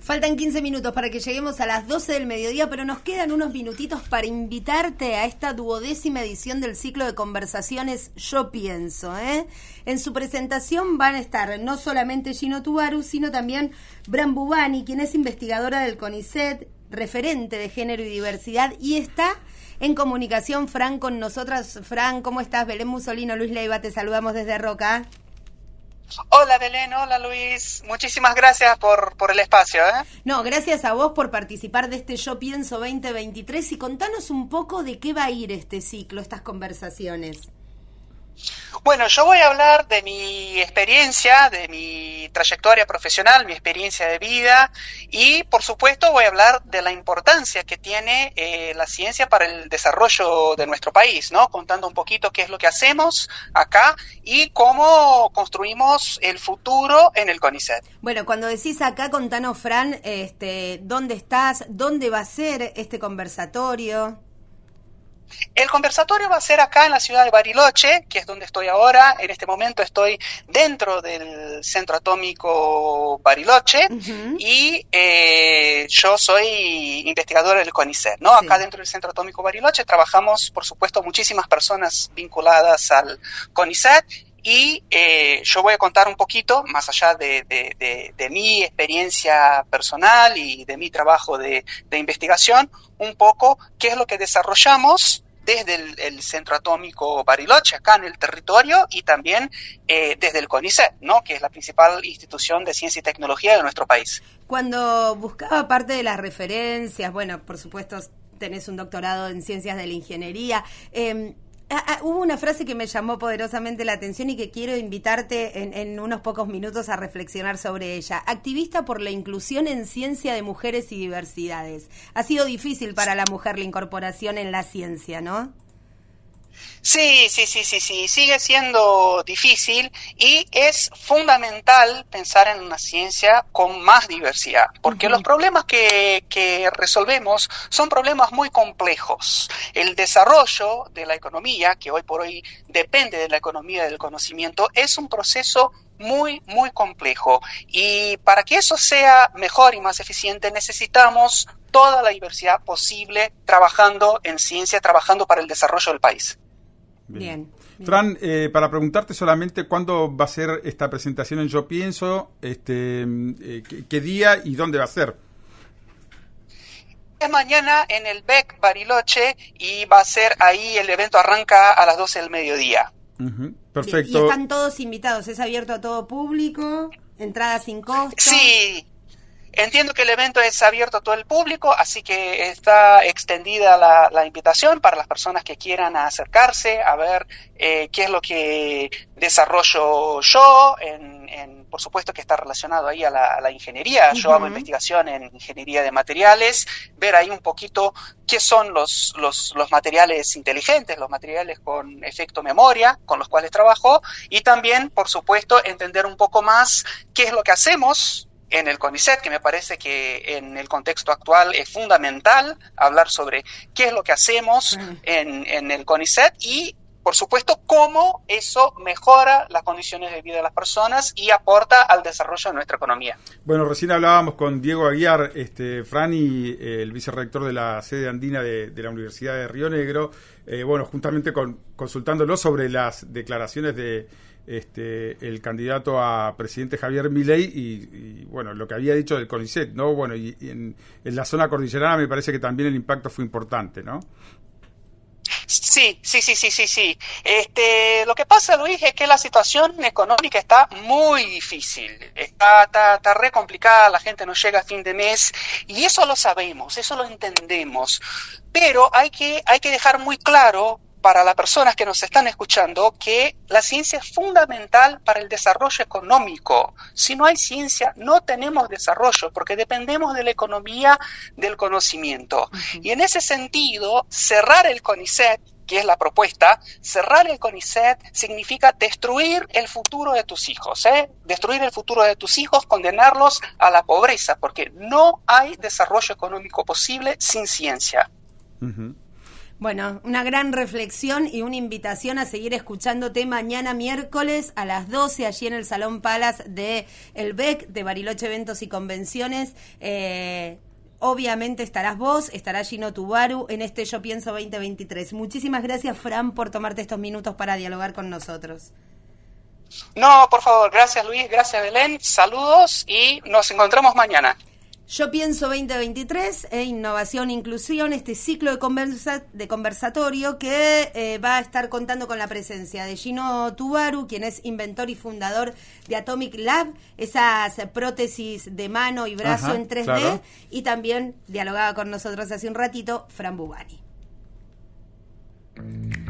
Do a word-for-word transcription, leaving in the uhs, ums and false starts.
Faltan quince minutos para que lleguemos a las doce del mediodía, pero nos quedan unos minutitos para invitarte a esta duodécima edición del ciclo de conversaciones Yo Pienso, ¿eh? En su presentación van a estar no solamente Gino Tubaru, sino también Bran Bubani, quien es investigadora del CONICET, referente de género y diversidad, y está en comunicación, Fran, con nosotras. Fran, ¿cómo estás? Belén Musolino, Luis Leiva, te saludamos desde Roca. Hola Belén, hola Luis, muchísimas gracias por, por el espacio. ¿eh? No, gracias a vos por participar de este Yo Pienso veinte veintitrés y contanos un poco de qué va a ir este ciclo, estas conversaciones. Bueno, yo voy a hablar de mi experiencia, de mi trayectoria profesional, mi experiencia de vida y, por supuesto, voy a hablar de la importancia que tiene eh, la ciencia para el desarrollo de nuestro país, ¿no? Contando un poquito qué es lo que hacemos acá y cómo construimos el futuro en el CONICET. Bueno, cuando decís acá, contanos, Fran, este, ¿dónde estás? ¿Dónde va a ser este conversatorio? El conversatorio va a ser acá en la ciudad de Bariloche, que es donde estoy ahora. En este momento estoy dentro del Centro Atómico Bariloche uh-huh. y eh, yo soy investigadora del CONICET, ¿no? Sí. Acá dentro del Centro Atómico Bariloche trabajamos, por supuesto, muchísimas personas vinculadas al CONICET. Y eh, yo voy a contar un poquito, más allá de, de, de, de mi experiencia personal y de mi trabajo de, de investigación, un poco qué es lo que desarrollamos desde el, el Centro Atómico Bariloche, acá en el territorio, y también eh, desde el CONICET, ¿no? Que es la principal institución de ciencia y tecnología de nuestro país. Cuando buscaba parte de las referencias, bueno, por supuesto tenés un doctorado en ciencias de la ingeniería, eh, Ah, ah, hubo una frase que me llamó poderosamente la atención y que quiero invitarte en, en unos pocos minutos a reflexionar sobre ella. Activista por la inclusión en ciencia de mujeres y diversidades. Ha sido difícil para la mujer la incorporación en la ciencia, ¿no? Sí, sí, sí, sí, sí, sigue siendo difícil y es fundamental pensar en una ciencia con más diversidad, porque uh-huh. los problemas que, que resolvemos son problemas muy complejos. El desarrollo de la economía, que hoy por hoy depende de la economía del conocimiento, es un proceso muy, muy complejo y para que eso sea mejor y más eficiente necesitamos toda la diversidad posible trabajando en ciencia, trabajando para el desarrollo del país. Bien. bien. Fran, eh, para preguntarte solamente cuándo va a ser esta presentación en Yo Pienso, este, eh, qué, qué día y dónde va a ser. Es mañana en el B E C Bariloche y va a ser ahí, el evento arranca a las doce del mediodía. Uh-huh. Perfecto. Y, y están todos invitados, ¿es abierto a todo público? ¿Entrada sin costo? Sí. Entiendo que el evento es abierto a todo el público, así que está extendida la, la invitación para las personas que quieran acercarse a ver eh, qué es lo que desarrollo yo, en, en, por supuesto que está relacionado ahí a la, a la ingeniería. Yo uh-huh. hago investigación en ingeniería de materiales, ver ahí un poquito qué son los, los, los materiales inteligentes, los materiales con efecto memoria, con los cuales trabajo, y también, por supuesto, entender un poco más qué es lo que hacemos en el CONICET, que me parece que en el contexto actual es fundamental hablar sobre qué es lo que hacemos uh-huh. en, en el CONICET y, por supuesto, cómo eso mejora las condiciones de vida de las personas y aporta al desarrollo de nuestra economía. Bueno, recién hablábamos con Diego Aguiar, este, Fran, y eh, el vicerrector de la sede andina de, de la Universidad de Río Negro, eh, bueno, justamente con, consultándolo sobre las declaraciones de Este, el candidato a presidente Javier Milei y, y bueno, lo que había dicho del CONICET, ¿no? Bueno, y, y en, en la zona cordillerana me parece que también el impacto fue importante, ¿no? Sí, sí, sí, sí, sí, sí. Este, lo que pasa, Luis, es que la situación económica está muy difícil, está, está, está re complicada, la gente no llega a fin de mes y eso lo sabemos, eso lo entendemos, pero hay que, hay que dejar muy claro para las personas que nos están escuchando que la ciencia es fundamental para el desarrollo económico. Si no hay ciencia, no tenemos desarrollo, porque dependemos de la economía del conocimiento. Uh-huh. Y en ese sentido, cerrar el CONICET, que es la propuesta, cerrar el CONICET significa destruir el futuro de tus hijos, ¿eh? Destruir el futuro de tus hijos, condenarlos a la pobreza, porque no hay desarrollo económico posible sin ciencia. Uh-huh. Bueno, una gran reflexión y una invitación a seguir escuchándote mañana miércoles a las doce allí en el Salón Palace de El B E C, de Bariloche Eventos y Convenciones. Eh, obviamente estarás vos, estará Gino Tubaru en este Yo Pienso veinte veintitrés. Muchísimas gracias, Fran, por tomarte estos minutos para dialogar con nosotros. No, por favor, gracias Luis, gracias Belén, saludos y nos encontramos mañana. Yo Pienso veinte veintitrés e Innovación e Inclusión, este ciclo de, conversa, de conversatorio que eh, va a estar contando con la presencia de Gino Tubaru, quien es inventor y fundador de Atomic Lab, esas prótesis de mano y brazo Ajá, en tres D, claro. Y también dialogaba con nosotros hace un ratito Fran Bubani.